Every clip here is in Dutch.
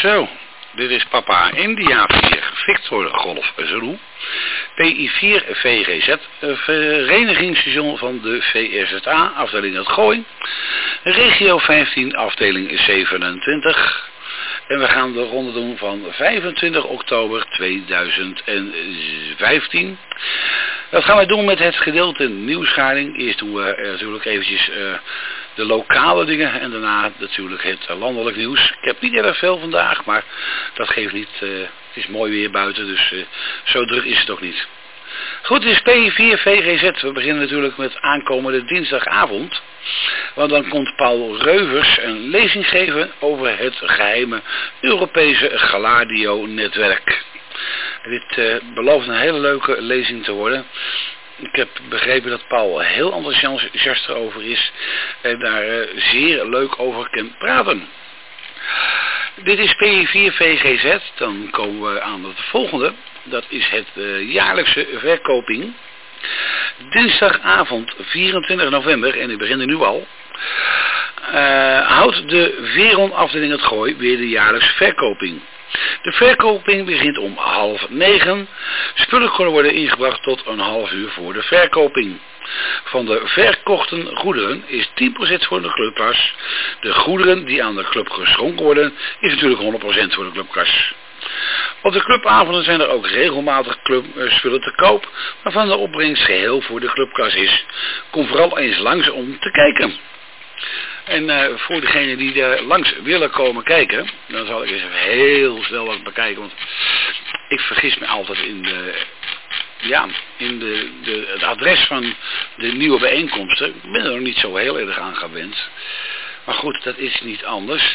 Zo, dit is Papa India 4, Victor Golf Zulu, PI4 VGZ, verenigingsstation van de VRZA, afdeling Het Gooi, regio 15, afdeling 27. En we gaan de ronde doen van 25 oktober 2015. Dat gaan wij doen met het gedeelte nieuwsgaring. Eerst doen we natuurlijk eventjes de lokale dingen en daarna natuurlijk het landelijk nieuws. Ik heb niet erg veel vandaag, maar dat geeft niet. Het is mooi weer buiten, dus zo druk is het ook niet. Goed, het is P4 VGZ. We beginnen natuurlijk met aankomende dinsdagavond. Want dan komt Paul Reuvers een lezing geven over het geheime Europese Gladio-netwerk. Dit belooft een hele leuke lezing te worden. Ik heb begrepen dat Paul heel enthousiast erover is en daar zeer leuk over kan praten. Dit is P4 VGZ. Dan komen we aan het volgende. Dat is het jaarlijkse verkoping. Dinsdagavond 24 november, en ik begin er nu al, houdt de Veron afdeling Het Gooi weer de jaarlijkse verkoping. De verkoping begint om 8:30. Spullen kunnen worden ingebracht tot een half uur voor de verkoping. Van de verkochten goederen is 10% voor de clubkas. De goederen die aan de club geschonken worden is natuurlijk 100% voor de clubkas. Op de clubavonden zijn er ook regelmatig clubspullen te koop, waarvan de opbrengst geheel voor de clubkas is. Kom vooral eens langs om te kijken. En voor degenen die er langs willen komen kijken, dan zal ik eens even heel snel wat bekijken, want ik vergis me altijd in het adres van de nieuwe bijeenkomsten. Ik ben er nog niet zo heel erg aan gewend. Maar goed, dat is niet anders.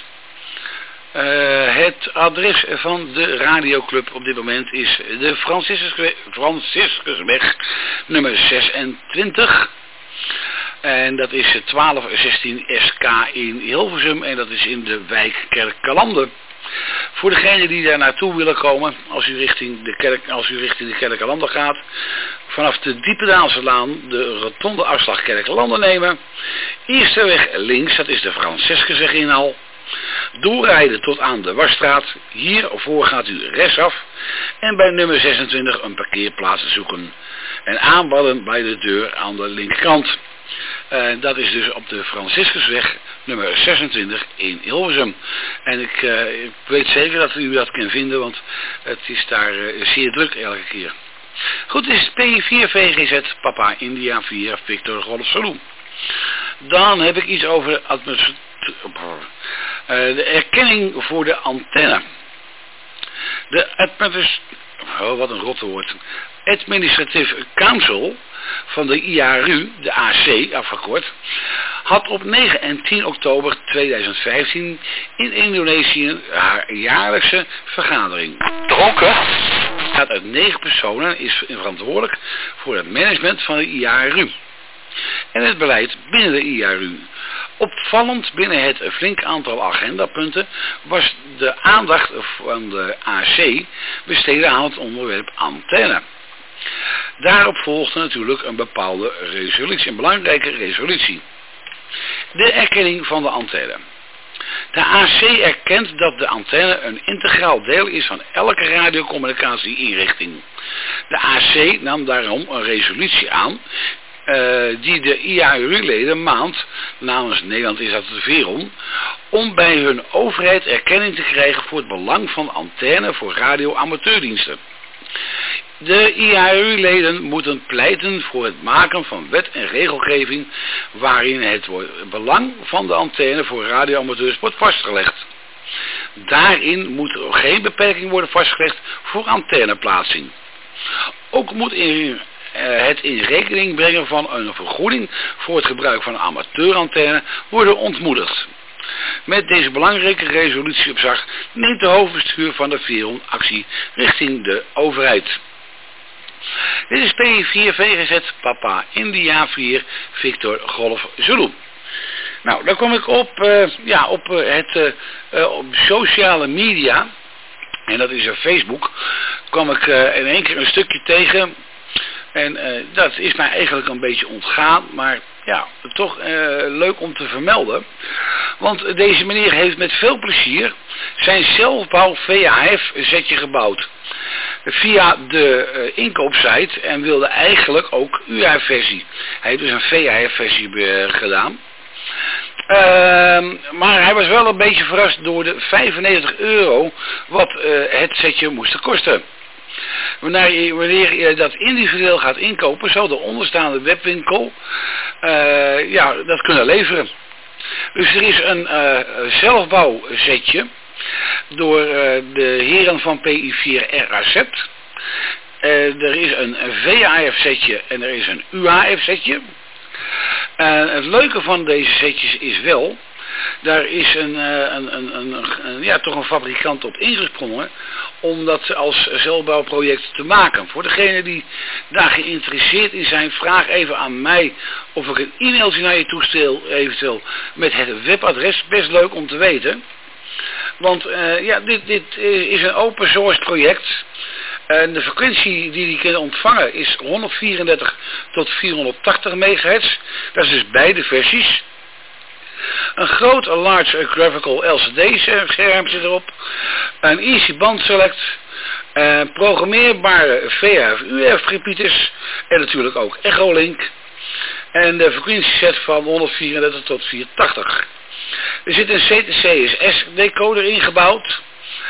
Het adres van de radioclub op dit moment is de Franciscusweg nummer 26. En dat is 1216 SK in Hilversum en dat is in de wijk Kerkelanden. Voor degenen die daar naartoe willen komen, als u richting de Kerkelanden gaat, vanaf de Diependaalselaan de rotonde afslag Kerkelanden nemen. Eerste weg links, dat is de Franciscusweg inhal. Doorrijden tot aan de Wasstraat. Hiervoor gaat u rechtsaf en bij nummer 26 een parkeerplaats zoeken. En aanbellen bij de deur aan de linkerkant. Dat is dus op de Franciscusweg nummer 26 in Hilversum. En ik weet zeker dat u dat kan vinden, want het is daar zeer druk elke keer. Goed, dit is P4 VGZ, Papa India 4, Victor Golf Zulu. Dan heb ik iets over de erkenning voor de antenne. Wat een rotte woord. Administrative Council van de IARU, de AC afgekort, had op 9 en 10 oktober 2015 in Indonesië haar jaarlijkse vergadering. Dronken? Het uit 9 personen is verantwoordelijk voor het management van de IARU en het beleid binnen de IARU. Opvallend binnen het flink aantal agendapunten was de aandacht van de AC besteed aan het onderwerp antenne. Daarop volgde natuurlijk een bepaalde resolutie, een belangrijke resolutie. De erkenning van de antenne. De AC erkent dat de antenne een integraal deel is van elke radiocommunicatieinrichting. De AC nam daarom een resolutie aan die de IARU-leden maand, namens Nederland is dat de Veron, om bij hun overheid erkenning te krijgen voor het belang van antenne voor radio-amateurdiensten. De IARU-leden moeten pleiten voor het maken van wet en regelgeving waarin het belang van de antenne voor radioamateurs wordt vastgelegd. Daarin moet er geen beperking worden vastgelegd voor antenneplaatsing. Ook moet het in rekening brengen van een vergoeding voor het gebruik van een amateurantenne worden ontmoedigd. Met deze belangrijke resolutie op zak neemt de hoofdbestuur van de Veron actie richting de overheid. Dit is P4 VGZ, Papa India 4, Victor Golf Zulu. Nou, dan kom ik op sociale media, en dat is Facebook, kwam ik in één keer een stukje tegen. En dat is mij eigenlijk een beetje ontgaan, maar ja, toch leuk om te vermelden. Want deze meneer heeft met veel plezier zijn zelfbouw VHF setje gebouwd. Via de inkoopsite en wilde eigenlijk ook UH-versie. Hij heeft dus een VHF-versie gedaan. Maar hij was wel een beetje verrast door de €95 wat het setje moest kosten. Wanneer je dat individueel gaat inkopen, zal de onderstaande webwinkel dat kunnen leveren. Dus er is een zelfbouwsetje door de heren van PI4RAZ. Er is een VHF setje en er is een UHF setje. Het leuke van deze setjes is wel, daar is toch een fabrikant op ingesprongen om dat als zelfbouwproject te maken. Voor degenen die daar geïnteresseerd in zijn, vraag even aan mij of ik een e-mailtje naar je toestel eventueel met het webadres. Best leuk om te weten. Want dit is een open source project. En de frequentie die die kunnen ontvangen is 134 tot 480 MHz. Dat is dus beide versies. Een groot large graphical LCD scherm zit erop. Een easy band select. Programmeerbare VHF-UF repeaters. En natuurlijk ook Echolink. En de frequentieset van 134 tot 480. Er zit een CTCSS decoder ingebouwd.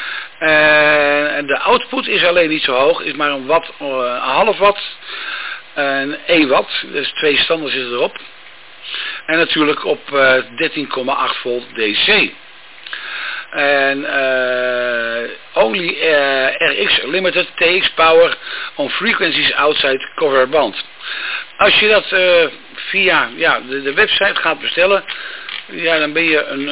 En de output is alleen niet zo hoog, is maar een half watt en 1 watt, dus 2 standaard zitten erop. En natuurlijk op 13,8 volt DC. En only RX limited TX power on frequencies outside cover band. Als je dat via de website gaat bestellen, dan ben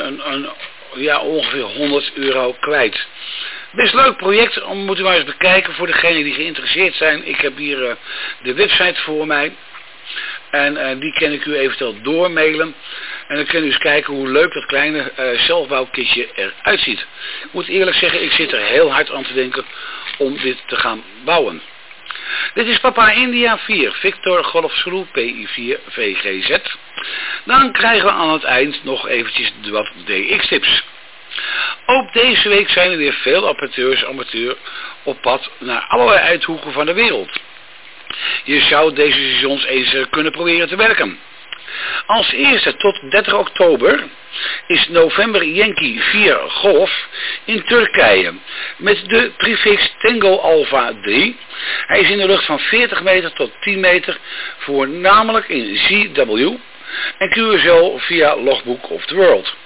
je ongeveer €100 kwijt. Best leuk project, moet u maar eens bekijken voor degenen die geïnteresseerd zijn. Ik heb hier de website voor mij. En die kan ik u eventueel doormailen. En dan kunnen u eens kijken hoe leuk dat kleine zelfbouwkitje eruit ziet. Ik moet eerlijk zeggen, ik zit er heel hard aan te denken om dit te gaan bouwen. Dit is Papa India 4, Victor Golf Zulu PI4 VGZ. Dan krijgen we aan het eind nog eventjes wat DX-tips. Ook deze week zijn er weer veel amateur op pad naar allerlei uithoeken van de wereld. Je zou deze stations eens kunnen proberen te werken. Als eerste tot 30 oktober is November Yankee 4 Golf in Turkije met de prefix Tango Alpha 3. Hij is in de lucht van 40 meter tot 10 meter, voornamelijk in ZW en QSL via Logbook of the World.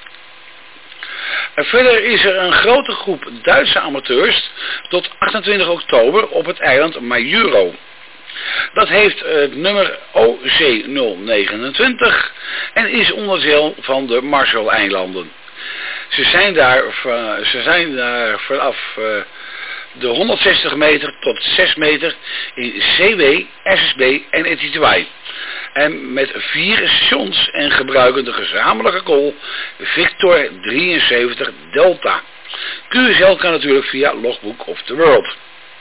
Verder is er een grote groep Duitse amateurs tot 28 oktober op het eiland Majuro. Dat heeft het nummer OC029 en is onderdeel van de Marshall-eilanden. Ze zijn daar vanaf de 160 meter tot 6 meter in CW, SSB en ETY. En met 4 stations en gebruiken de gezamenlijke call Victor 73 Delta. QSL kan natuurlijk via Logbook of the World.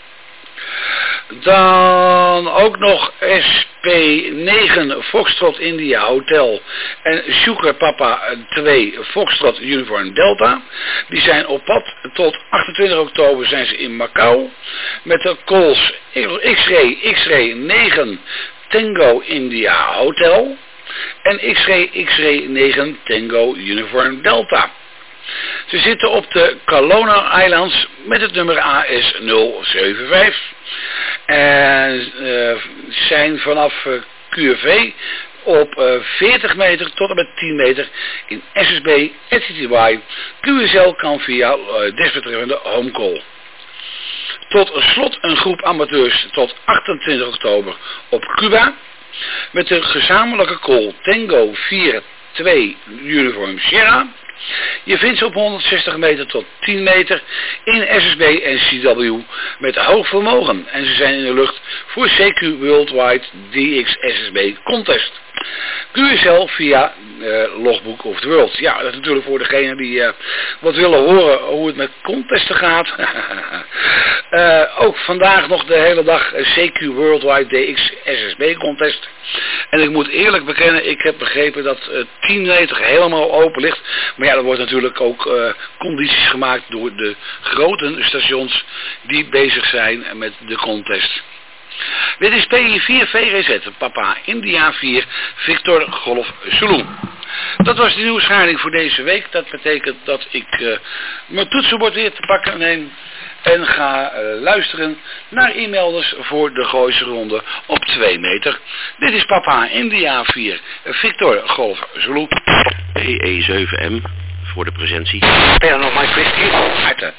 Dan ook nog SP9 Foxtrot India Hotel en Sugar Papa 2 Foxtrot Uniform Delta. Die zijn op pad. Tot 28 oktober zijn ze in Macau met de calls X-Ray 9 Tango India Hotel en X-Ray 9 Tango Uniform Delta. Ze zitten op de Kelowna Islands met het nummer AS075 en zijn vanaf QV op 40 meter tot en met 10 meter in SSB, STTY. QSL kan via desbetreffende homecall. Tot slot een groep amateurs tot 28 oktober op Cuba met de gezamenlijke call Tango 42 Uniform Sierra. Je vindt ze op 160 meter tot 10 meter in SSB en CW met hoog vermogen. En ze zijn in de lucht voor CQ Worldwide DX SSB Contest. QSL via Logbook of the World. Ja, dat is natuurlijk voor degenen die wat willen horen hoe het met contesten gaat. Ook vandaag nog de hele dag CQ Worldwide DX SSB contest. En ik moet eerlijk bekennen, ik heb begrepen dat 10 meter helemaal open ligt. Maar ja, er wordt natuurlijk ook condities gemaakt door de grote stations die bezig zijn met de contest. Dit is PI4 VGZ, Papa India 4, Victor Golf Zulu. Dat was de nieuwsgaring voor deze week. Dat betekent dat ik mijn toetsenbord weer te pakken neem en ga luisteren naar e-melders voor de Gooise Ronde op 2 meter. Dit is Papa India 4, Victor Golf Zulu. PE7M voor de presentie. Pernod Mike Whiskey. Harte.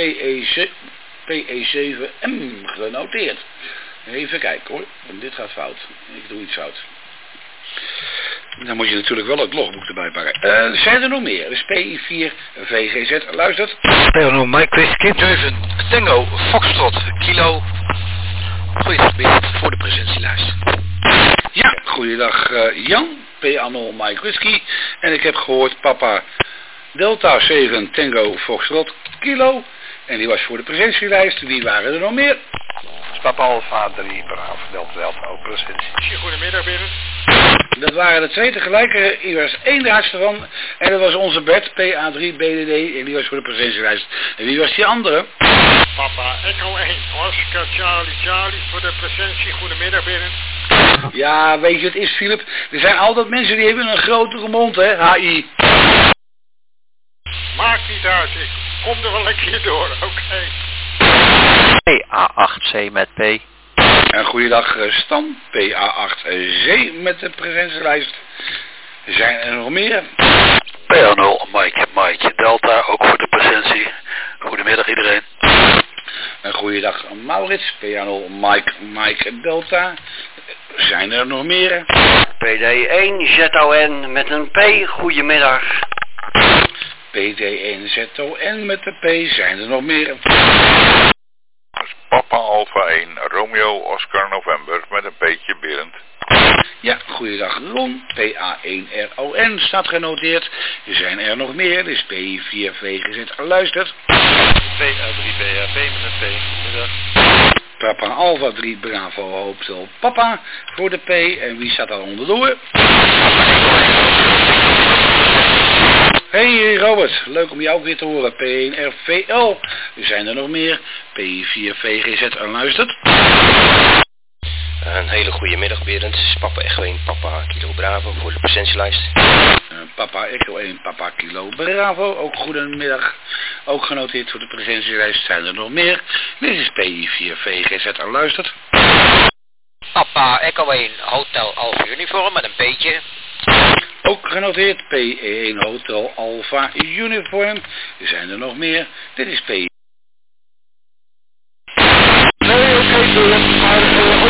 PE7M genoteerd. Even kijken hoor, dit gaat fout. Ik doe iets fout. Dan moet je natuurlijk wel het logboek erbij pakken. Zijn er nog meer? Dus PI4 VGZ, luistert. Pernod Mike Whiskey. 7 Tango Foxtrot Kilo. Goeiedag voor de presentielijst. Ja, goeiedag Jan. P-Anol Mike Whiskey. En ik heb gehoord Papa Delta 7 Tango Foxtrot Kilo. En die was voor de presentielijst. Wie waren er nog meer? Papa Alpha 3 Bravo Delta ook presentie. Goedemiddag Berend. Dat waren de twee tegelijk. Er was één laatste van. En dat was onze Bert, PA3 BDD. En die was voor de presentielijst. En wie was die andere? Papa Echo 1 Oscar Charlie voor de presentie. Goedemiddag Berend. Ja, weet je wat het is, Philip? Er zijn altijd mensen die hebben een grotere mond, hè? HI. Maakt niet uit, ik kom er wel een keer door, oké. PA8C met P. En goeiedag Stan, PA8C met de presentielijst. Zijn er nog meer? PA0 Mike Delta ook voor de presentie. Goedemiddag iedereen. En goeiedag Maurits, PA0 Mike Delta. Zijn er nog meer? PD1 ZON met een P. Goedemiddag. PD1 ZON met de P. Zijn er nog meer? Papa Alpha 1 Romeo Oscar November met een P'tje Berend. Ja, goeiedag Ron. PA1 RON staat genoteerd. Er zijn er nog meer. Dus P4 VGZ luistert. PA3 BHP met een P. Goedemiddag. Papa Alpha 3 Bravo Hotel Papa voor de P. En wie staat daar onderdoor? Hey Robert, leuk om jou ook weer te horen. P1 RVL. Er zijn er nog meer. P4 VGZ luistert. Een hele goede middag Berend. Papa Echo 1 Papa Kilo Bravo voor de presentielijst. Papa Echo 1 Papa Kilo Bravo. Ook goedemiddag. Ook genoteerd voor de presentielijst. Zijn er nog meer. Dit is P4 VGZ luistert. Papa Echo 1 Hotel Alpha Uniform met een P'tje. Ook genoteerd P1 Hotel Alpha Uniform. Er zijn er nog meer. Dit is P. Nee, oké, maar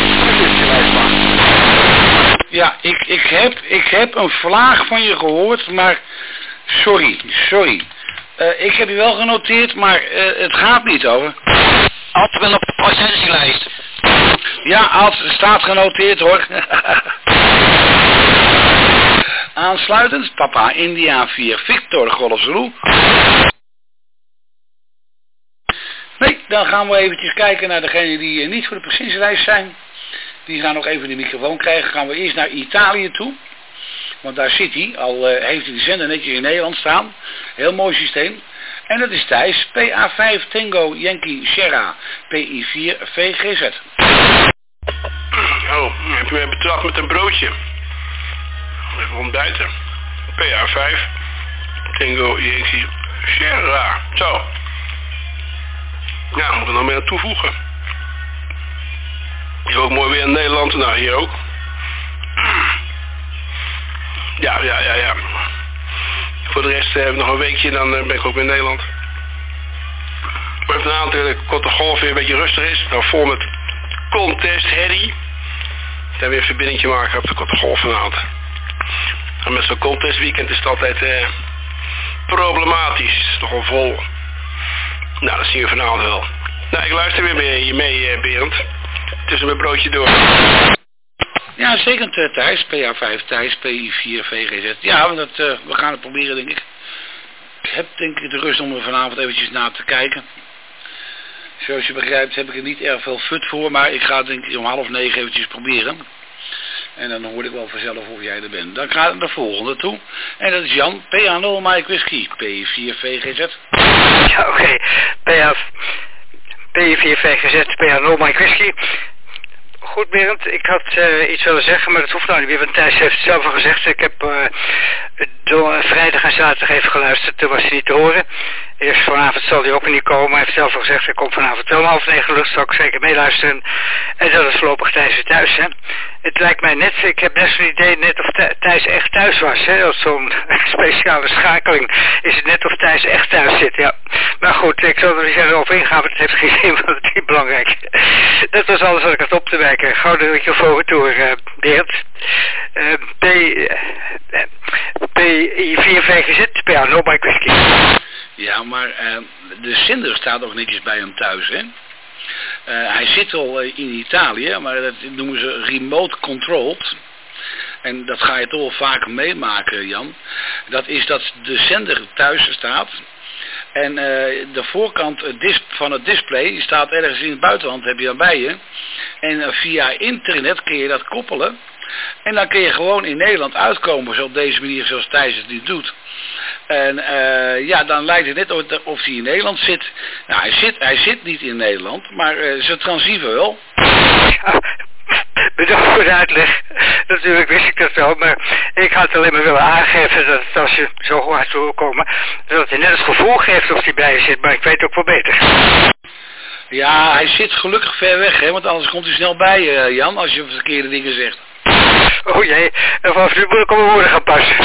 Ja, ik heb een vlaag van je gehoord, maar sorry. Ik heb je wel genoteerd, maar het gaat niet over. Ad wel op de presentielijst. Ja, Ad staat genoteerd hoor. Aansluitend, Papa India 4 Victor Golf Zulu. Nee, dan gaan we eventjes kijken naar degenen die niet voor de presentielijst zijn. Die gaan nog even de microfoon krijgen. Gaan we eerst naar Italië toe. Want daar zit hij. Al heeft hij de zender netjes in Nederland staan. Heel mooi systeem. En dat is Thijs. PA5 Tango Yankee Sierra. PI4 VGZ. Oh, heb je mij betrapt met een broodje. Even ontbijten. PA5 Tango Yankee Sierra. Zo. Ja, moet ik er nog meer aan toevoegen. Hier ook mooi weer in Nederland. Nou, hier ook. Ja. Voor de rest heb ik nog een weekje, dan ben ik ook weer in Nederland. Maar even een aantal de korte golf weer een beetje rustig is. Dan vol met contest herrie. Dan weer een verbindingje maken op de korte golf vanavond. En met zo'n contest weekend is het altijd problematisch. Het is nogal vol. Nou, dat zien we vanavond wel. Nou, ik luister weer mee, Berend. Tussen mijn broodje door. Ja, zeker Thijs, PA5 Thijs, PI4 VGZ. Ja, want we gaan het proberen, denk ik. Ik heb denk ik de rust om er vanavond eventjes naar te kijken. Zoals je begrijpt heb ik er niet erg veel fut voor, maar ik ga denk ik om 8:30 eventjes proberen. En dan hoor ik wel vanzelf of jij er bent. Dan gaat het naar de volgende toe. En dat is Jan, PA0 Mike Whisky, PI4 VGZ. Ja, oké. PI4 VGZ, PA0 Mike Whisky. Goed, Berend, ik had iets willen zeggen, maar dat hoeft nou niet meer, want Thijs heeft het zelf al gezegd. Ik heb vrijdag en zaterdag even geluisterd, toen was hij niet te horen. Eerst vanavond zal hij ook niet komen, hij heeft zelf al gezegd, hij komt vanavond wel om 8:30, dus zal ik zeker meeluisteren. En dat is voorlopig Thijs weer thuis, hè. Het lijkt mij net, ik heb net zo'n idee, net of Thijs echt thuis was, hè. Als zo'n speciale schakeling is het net of Thijs echt thuis zit, ja. Maar goed, ik zal er niet verder over ingaan, want het heeft geen zin, want het is niet belangrijk. Dat was alles wat ik had op te wijken. Gauw de microfoon toe, Berend. PI4 VGZ, PA0 Mike Whisky. Ja, maar de zender staat ook netjes bij hem thuis, hè. Hij zit al in Italië, maar dat noemen ze remote controlled. En dat ga je toch wel vaak meemaken, Jan. Dat is dat de zender thuis staat. En de voorkant van het display staat ergens in het buitenland, heb je dan bij je. En via internet kun je dat koppelen. En dan kun je gewoon in Nederland uitkomen, zo op deze manier zoals Thijs het nu doet. En ja, dan lijkt het net of hij in Nederland zit. Nou, hij zit niet in Nederland, maar zijn transceiver wel. Ja, bedankt voor de uitleg. Natuurlijk wist ik dat wel, maar ik had alleen maar willen aangeven dat het, als je zo hard wil komen, dat hij net het gevoel geeft of hij bij je zit, maar ik weet ook wel beter. Ja, hij zit gelukkig ver weg, hè, want anders komt hij snel bij je, Jan, als je verkeerde dingen zegt. Oh jee, en vanaf nu moet ik op mijn woorden gaan passen.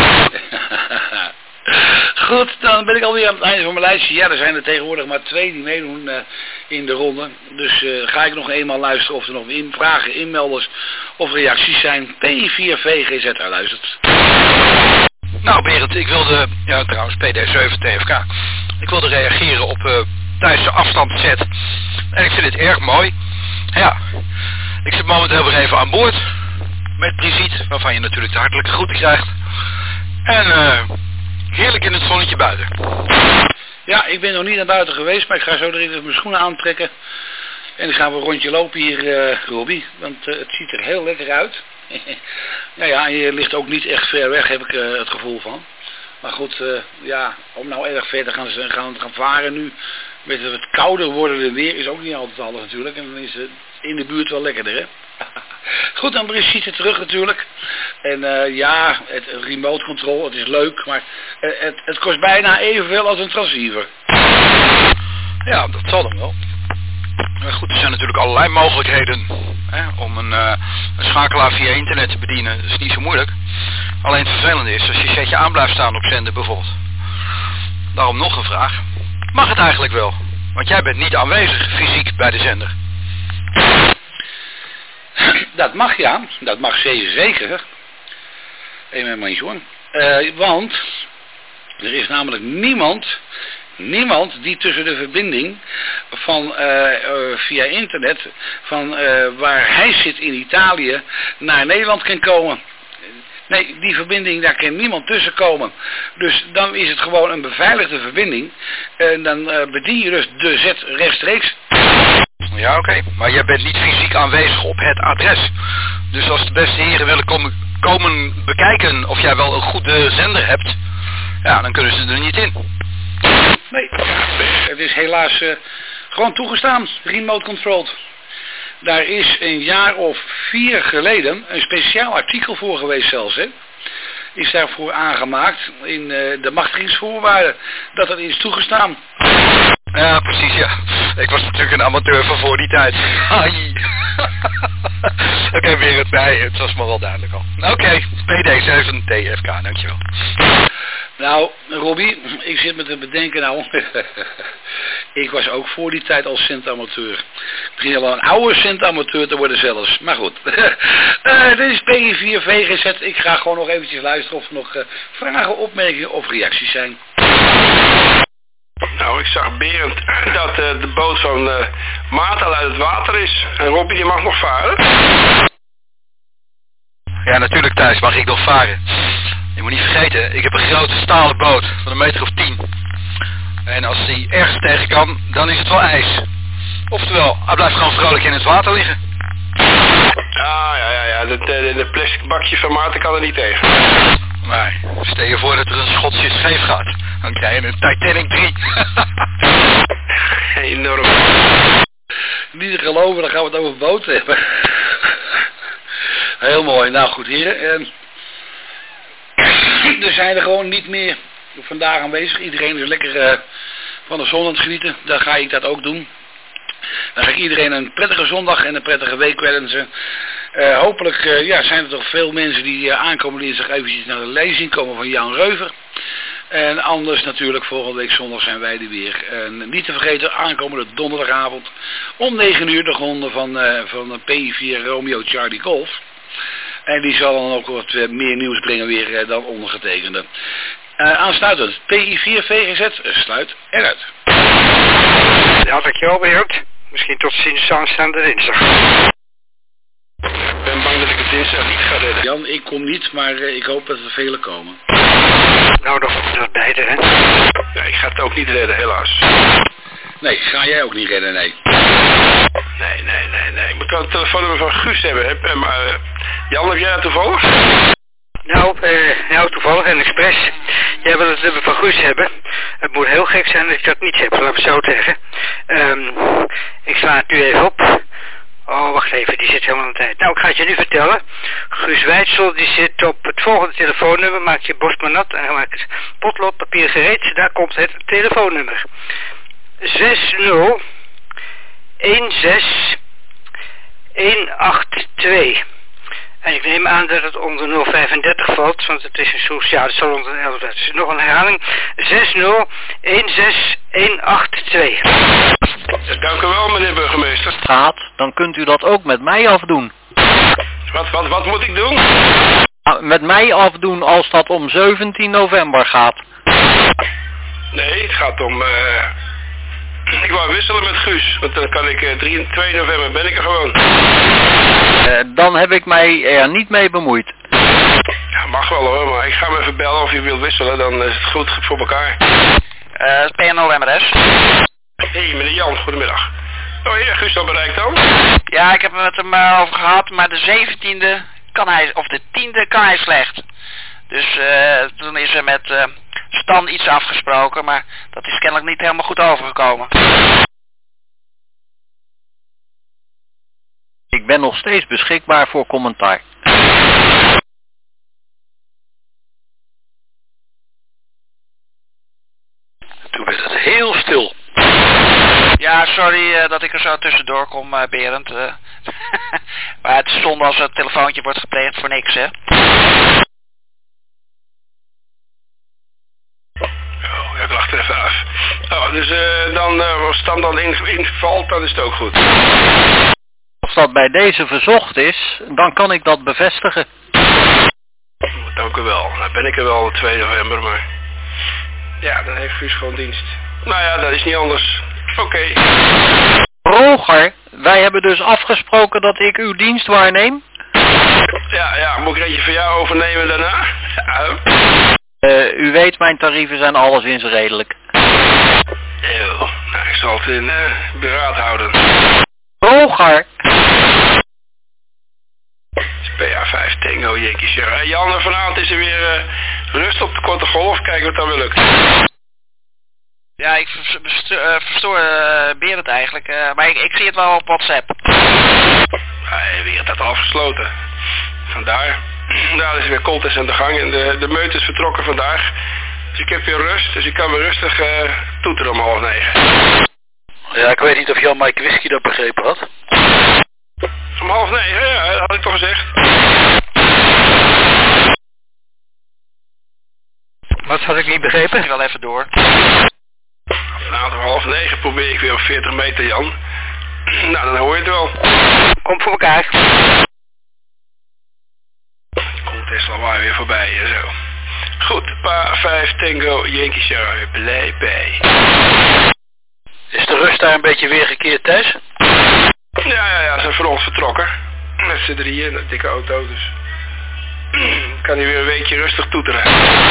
Goed, dan ben ik alweer aan het einde van mijn lijstje. Ja, er zijn er tegenwoordig maar 2 die meedoen in de ronde. Dus ga ik nog eenmaal luisteren of er nog vragen, inmelders of reacties zijn. P4 VGZ luistert. Nou Berend, ik wilde, ja trouwens PD7 TFK, ik wilde reageren op Thijs' afstandszet. En ik vind het erg mooi. Ja, ik zit momenteel weer even aan boord met Brigitte, waarvan je natuurlijk de hartelijke groeten krijgt. En heerlijk in het zonnetje buiten. Ja, ik ben nog niet naar buiten geweest, maar ik ga zo even mijn schoenen aantrekken. En dan gaan we een rondje lopen hier, Robbie, want het ziet er heel lekker uit. Nou ja, en je ligt ook niet echt ver weg, heb ik het gevoel van. Maar goed, ja, om nou erg ver te gaan varen nu, met het kouder wordende weer, is ook niet altijd alles natuurlijk. En dan is het in de buurt wel lekkerder, hè. Goed, dan Brigitte terug natuurlijk. En ja, het remote control, het is leuk, maar het kost bijna evenveel als een transceiver. Ja, dat zal dan wel. Maar goed, er zijn natuurlijk allerlei mogelijkheden om een schakelaar via internet te bedienen. Dat is niet zo moeilijk. Alleen het vervelende is als je setje aan blijft staan op zender bijvoorbeeld. Daarom nog een vraag. Mag het eigenlijk wel? Want jij bent niet aanwezig fysiek bij de zender. Dat mag, ja. Dat mag zeker. Een mijn jongen. Want er is namelijk niemand die tussen de verbinding van via internet van waar hij zit in Italië naar Nederland kan komen. Nee, die verbinding, daar kan niemand tussen komen. Dus dan is het gewoon een beveiligde verbinding. En dan bedien je dus de zet rechtstreeks. Ja, oké. Maar jij bent niet fysiek aanwezig op het adres. Dus als de beste heren willen komen bekijken of jij wel een goede zender hebt, ja, dan kunnen ze er niet in. Nee, het is helaas gewoon toegestaan, remote controlled. Daar is een jaar of 4 geleden een speciaal artikel voor geweest zelfs, hè. Is daarvoor aangemaakt in de machtigingsvoorwaarden dat het is toegestaan. Ja, precies, ja. Ik was natuurlijk een amateur van voor die tijd. Oké, weer het was me wel duidelijk al. Oké, PD7 TFK, dankjewel. Nou, Robbie, ik zit me te bedenken nou. Ik was ook voor die tijd als centamateur. Ik begin al een oude centamateur te worden zelfs. Maar goed. Dit is P4 VGZ. Ik ga gewoon nog eventjes luisteren of er nog vragen, opmerkingen of reacties zijn. Nou, ik zag Berend dat de boot van Maarten uit het water is. En Robbie die mag nog varen. Ja, natuurlijk Thijs, mag ik nog varen. Je moet niet vergeten, ik heb een grote stalen boot van 1,10 meter. En als die ergens tegen kan, dan is het wel ijs. Oftewel, hij blijft gewoon vrolijk in het water liggen. Ja, de plastic bakje van Maarten kan er niet tegen. Nee, stel je voor dat er een Schotse scheef gaat. Dan krijg je een Titanic 3. Enorm. Niet te geloven, dan gaan we het over boten hebben. Heel mooi. Nou goed heren. Er zijn er gewoon niet meer vandaag aanwezig. Iedereen is lekker van de zon aan het genieten. Dan ga ik dat ook doen. Dan ga ik iedereen een prettige zondag en een prettige week wensen. Hopelijk zijn er toch veel mensen die aankomende dinsdag eventjes naar de lezing komen van Jan Reuver. En anders natuurlijk volgende week zondag zijn wij er weer. En niet te vergeten aankomende donderdagavond om 9 uur de ronde van PI4 Romeo Charlie Golf. En die zal dan ook wat meer nieuws brengen weer dan ondergetekende. Aansluitend PI4 VGZ sluit eruit. Ja, dankjewel Beert. Misschien tot ziens aanstaande dinsdag. Ik ben bang dat ik het dinsdag niet ga redden. Jan, ik kom niet, maar ik hoop dat er velen komen. Nou, dan komt dat beide, hè? Ja, ik ga het ook niet redden, helaas. Nee, ga jij ook niet redden, nee. Nee. Ik moet wel het telefoonnummer van Guus hebben. Jan, heb jij dat toevallig? Nou, toevallig en expres. Jij wil het nummer van Guus hebben. Het moet heel gek zijn dat ik dat niet heb, laat me zo zeggen. Ik sla het nu even op. Oh, wacht even, die zit helemaal aan de tijd. Nou, ik ga het je nu vertellen. Guus Wijtsel, die zit op het volgende telefoonnummer. Maak je borst maar nat en maak het potlood papier gereed. Daar komt het telefoonnummer. 60 16 182. En ik neem aan dat het onder 035 valt, want het is een soort, ja, het zal onder 11. Het is nog een herhaling. 60 16 182. Dank u wel, meneer burgemeester. Gaat, dan kunt u dat ook met mij afdoen. Wat moet ik doen? Met mij afdoen als dat om 17 november gaat. Nee, het gaat om... Ik wou wisselen met Guus, want dan kan ik 2 november ben ik er gewoon. Dan heb ik mij er niet mee bemoeid. Ja, mag wel hoor, maar ik ga hem even bellen of je wilt wisselen, dan is het goed voor elkaar. PNO MRS. Hey, meneer Jan, goedemiddag. Oh ja, Guus al bereikt dan? Ja, ik heb het met hem over gehad, maar de 17e kan hij, of de 10e kan hij slecht. Dus toen is er met Stan iets afgesproken, maar dat is kennelijk niet helemaal goed overgekomen. Ik ben nog steeds beschikbaar voor commentaar. Toen werd het heel stil. Ja, sorry dat ik er zo tussendoor kom, Berend. Maar het is zonde als het telefoontje wordt gepleegd voor niks, hè. Oh, ik wacht even af. Oh, dus als Stan dan invalt, dan is het ook goed. Als dat bij deze verzocht is, dan kan ik dat bevestigen. Dank u wel. Nou ben ik er wel 2 november, maar... Ja, dan heeft Guus gewoon dienst. Nou ja, dat is niet anders. Oké. Roger, wij hebben dus afgesproken dat ik uw dienst waarneem? Ja, moet ik er eentje van jou overnemen daarna? Ja. U weet, mijn tarieven zijn alleszins redelijk. Nou, ik zal het in beraad houden. Roger! PA5 Tango Yankee Sierra. Jan, vanavond is er weer rust op de korte golf. Kijken wat dan wil lukt. Ja, ik verstoor Berend eigenlijk, maar ik zie het wel op WhatsApp. Wie had dat afgesloten? Vandaar. Nou, er is weer contest aan de gang en de meut is vertrokken vandaag. Dus ik heb weer rust, dus ik kan weer rustig toeteren om 8:30. Ja, ik weet niet of Jan Mike Whisky dat begrepen had. Om 8:30, ja, dat had ik toch gezegd. Wat had ik niet begrepen? Ik wel even door. Vanavond om 8:30 probeer ik weer op 40 meter, Jan. Nou, dan hoor je het wel. Kom voor elkaar. Komt Tesla weer voorbij en zo. Goed, PA5 Tango Yankee Sierra weer blij bij. Is de rust daar een beetje weergekeerd, Thijs? Ja, ze zijn voor ons vertrokken. Met z'n drieën in een dikke auto, dus... kan hij weer een weekje rustig toeteren.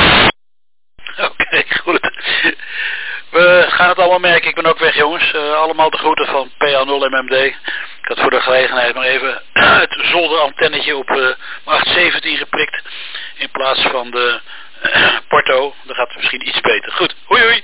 Oké, goed. We gaan het allemaal merken. Ik ben ook weg, jongens. Allemaal de groeten van PA0MMD. Ik had voor de gelegenheid maar even het zolderantennetje op 817 geprikt. In plaats van de Porto. Dan gaat het misschien iets beter. Goed, hoi hoi.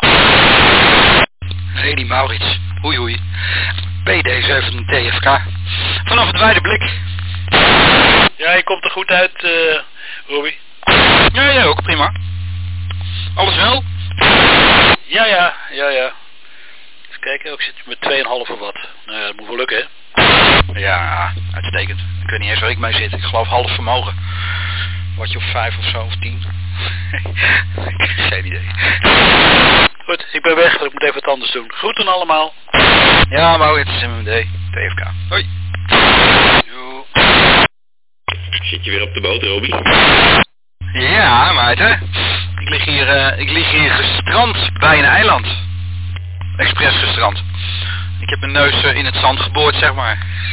Hey, die Maurits. Hoi hoi. PD7 TFK. Vanaf het wijde blik. Ja, je komt er goed uit, Robbie. Ja, jij ook, prima. Alles wel? Ja. Even kijken, ik zit met 2,5 watt. Nou ja, dat moet wel lukken, hè? Ja, uitstekend. Ik weet niet eens waar ik mee zit. Ik geloof half vermogen. Watje of 5 of zo, of 10. Geen idee. Goed, ik ben weg, ik moet even wat anders doen. Groeten allemaal. Ja, Maurits, MMD, TFK. Hoi. Jo. Zit je weer op de boot, Robbie? Ja, maat, ik lig hier gestrand bij een eiland. Expres gestrand. Ik heb mijn neus in het zand geboord, zeg maar.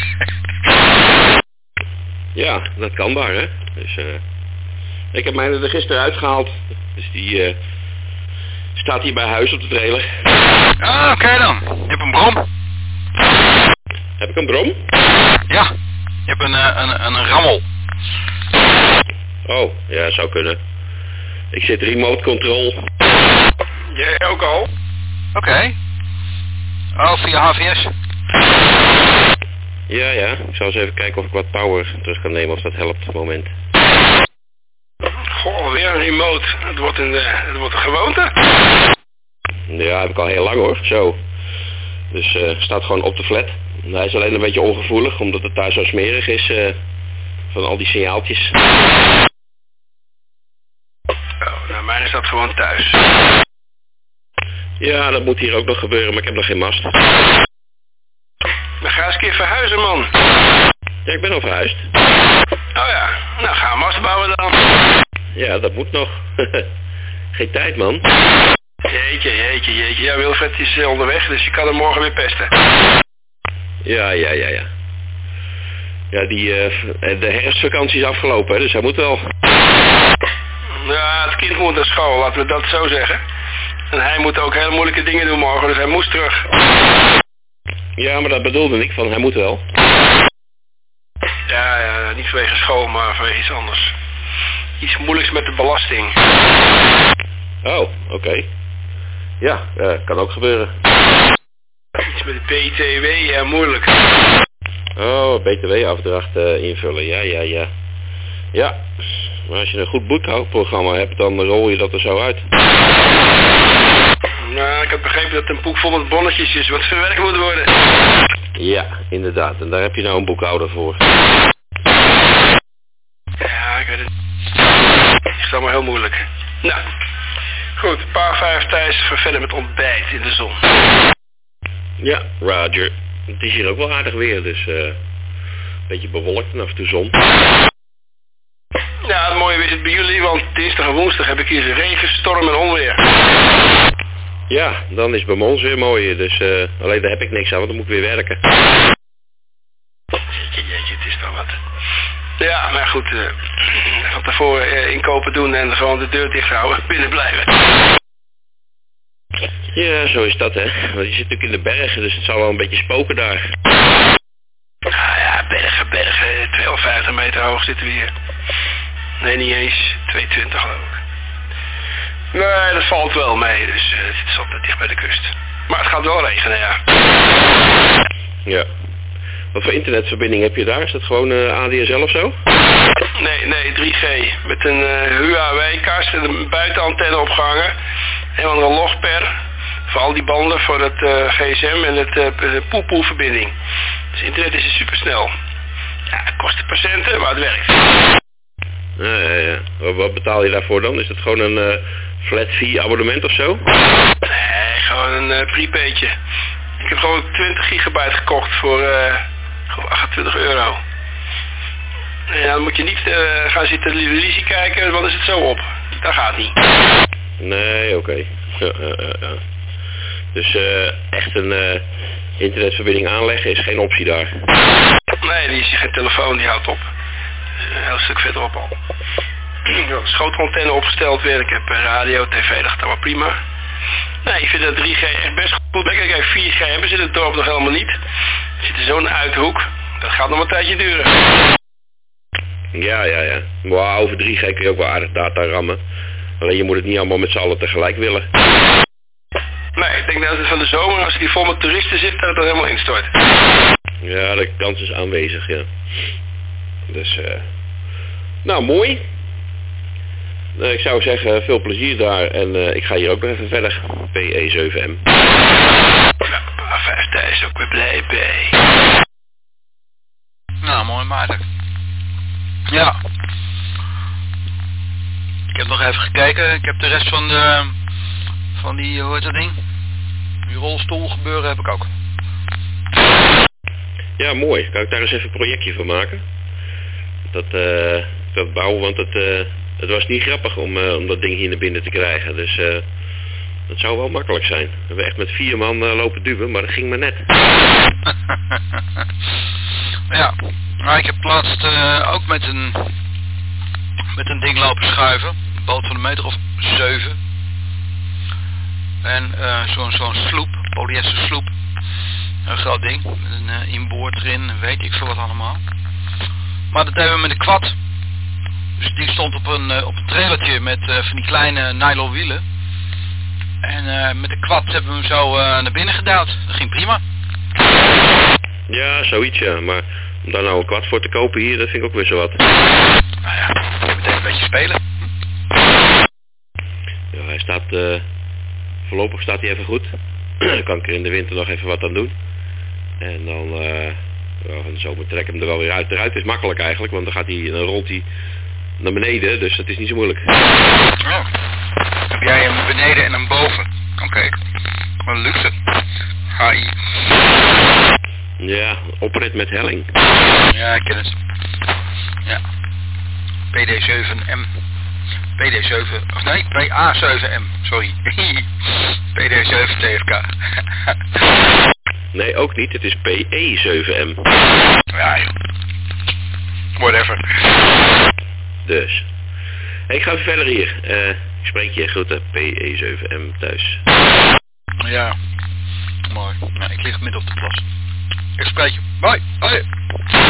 Ja, dat kan daar, hè. Dus, ik heb mij er gisteren uitgehaald. Dus die staat hier bij huis op de trailer. Ah, oké dan. Je hebt een brom. Heb ik een brom? Ja, je hebt een rammel. Oh, ja, zou kunnen. Ik zit remote control. Jij ook al? Oké. Oh, via HVS? Ja. Ik zal eens even kijken of ik wat power terug kan nemen, of dat helpt op het moment. Goh, weer een remote. Het wordt een gewoonte. Ja, heb ik al heel lang hoor, zo. Dus staat gewoon op de flat. Hij is alleen een beetje ongevoelig, omdat het daar zo smerig is van al die signaaltjes. Oh, nou, mij is dat gewoon thuis. Ja, dat moet hier ook nog gebeuren, maar ik heb nog geen mast. Dan ga eens een keer verhuizen, man. Ja, ik ben al verhuisd. Oh ja, nou ga een mast bouwen dan. Ja, dat moet nog. Geen tijd, man. Jeetje. Ja, Wilfred is onderweg, dus je kan hem morgen weer pesten. Ja. Ja, de herfstvakantie is afgelopen, hè, dus hij moet wel. Ja, het kind moet naar school, laten we dat zo zeggen. En hij moet ook hele moeilijke dingen doen morgen, dus hij moest terug. Ja, maar dat bedoelde ik, van hij moet wel. Ja, niet vanwege school, maar vanwege iets anders. Iets moeilijks met de belasting. Oh, oké. Ja, kan ook gebeuren. Iets met de BTW, ja, moeilijk. Oh, BTW-afdracht invullen, ja. Ja, maar als je een goed boekhoudprogramma hebt, dan rol je dat er zo uit. Nou, ik heb begrepen dat het een boek vol met bonnetjes is, wat verwerkt moet worden. Ja, inderdaad. En daar heb je nou een boekhouder voor. Ja, ik weet het. Het is allemaal heel moeilijk. Nou, goed, paar 5 thuis, verder met ontbijt in de zon. Ja, Roger. Het is hier ook wel aardig weer, dus een beetje bewolkt en af en toe zon. Ja, het mooie is het bij jullie, want dinsdag en woensdag heb ik hier regen, storm en onweer. Ja, dan is bij ons weer mooi, dus alleen daar heb ik niks aan, want dan moet ik weer werken. Jeetje, het is toch wat. Ja, maar goed, van tevoren inkopen doen en gewoon de deur dicht houden, binnen blijven. Ja, zo is dat, hè. Want je zit natuurlijk in de bergen, dus het zal wel een beetje spoken daar. Nou ja, bergen, 250 meter hoog zitten we hier. Nee, niet eens, 220 geloof ik. Nee, dat valt wel mee, dus het is altijd dicht bij de kust. Maar het gaat wel regenen, ja. Ja. Wat voor internetverbinding heb je daar? Is dat gewoon ADSL of zo? Nee, 3G. Met een Huawei-kast en een buitenantenne opgehangen. Een andere logper. Voor al die banden voor het gsm en de poepoe-verbinding. Dus internet is supersnel. Ja, het kost de patiënten, maar het werkt. Ja. Wat betaal je daarvoor dan? Is dat gewoon een flat fee abonnement of zo? Nee, gewoon een prepaidje. Ik heb gewoon 20 gigabyte gekocht voor €28. Ja, dan moet je niet gaan zitten televisie kijken, want dan is het zo op. Dat gaat niet. Nee, oké. Ja. Dus echt een internetverbinding aanleggen is geen optie daar. Nee, die is geen telefoon, die houdt op. Een heel stuk verderop al. Er is schotelantenne opgesteld weer. Ik heb radio, tv, dat gaat allemaal prima. Nee, ik vind dat 3G echt best goed. Kijk, 4G hebben ze in het dorp nog helemaal niet. Er zit er zo'n uithoek. Dat gaat nog een tijdje duren. Ja. Maar over 3G kun je ook wel aardig data rammen. Alleen je moet het niet allemaal met z'n allen tegelijk willen. Nee, ik denk dat het van de zomer, als die vol met toeristen zit, dat het er helemaal instort. Ja, de kans is aanwezig, ja. Dus, nou, mooi. Ik zou zeggen, veel plezier daar. En ik ga hier ook nog even verder. PE7M. Ja, 5 is ook weer blij bij. Nou, mooi Maarten. Ja. Ik heb nog even gekeken. Ik heb de rest van die, hoe heet dat ding? Die rolstoel gebeuren heb ik ook. Ja, mooi. Kan ik daar eens even een projectje van maken? Dat bouwen, want het was niet grappig om dat ding hier naar binnen te krijgen. Dus dat zou wel makkelijk zijn. We hebben echt met 4 man lopen duwen, maar dat ging maar net. Ja, maar ik heb laatst ook met een ding lopen schuiven. Een boot van een meter of 7. En zo'n sloep, polyester sloep. Een groot ding, met een inboord erin, weet ik veel wat allemaal. Maar dat deden we met een quad. Dus die stond op een trailertje met van die kleine nylon wielen. En met de quad hebben we hem zo naar binnen gedouwd. Dat ging prima. Ja, zoiets ja. Maar om daar nou een quad voor te kopen hier, dat vind ik ook weer zo wat. Nou ja, meteen een beetje spelen. Ja, hij staat... voorlopig staat hij even goed. Dan kan ik er in de winter nog even wat aan doen. En dan... van de zomer trek ik hem er wel weer uit. Eruit is makkelijk eigenlijk, want dan rolt hij naar beneden, dus dat is niet zo moeilijk. Oh. Heb jij hem beneden en hem boven? Oké. Wat een luxe. Hi. Ja, oprit met helling. Ja, ik ken het. Ja. PD7M. PD7, of nee, PA7M, sorry. PD7 TFK. Nee, ook niet. Het is PE7M. Ja, joh. Whatever. Dus. Hey, ik ga even verder hier. Ik spreek je groeten. PE7M thuis. Ja. Mooi. Nou, ik lig midden op de plas. Ik spreek je. Bye. Bye.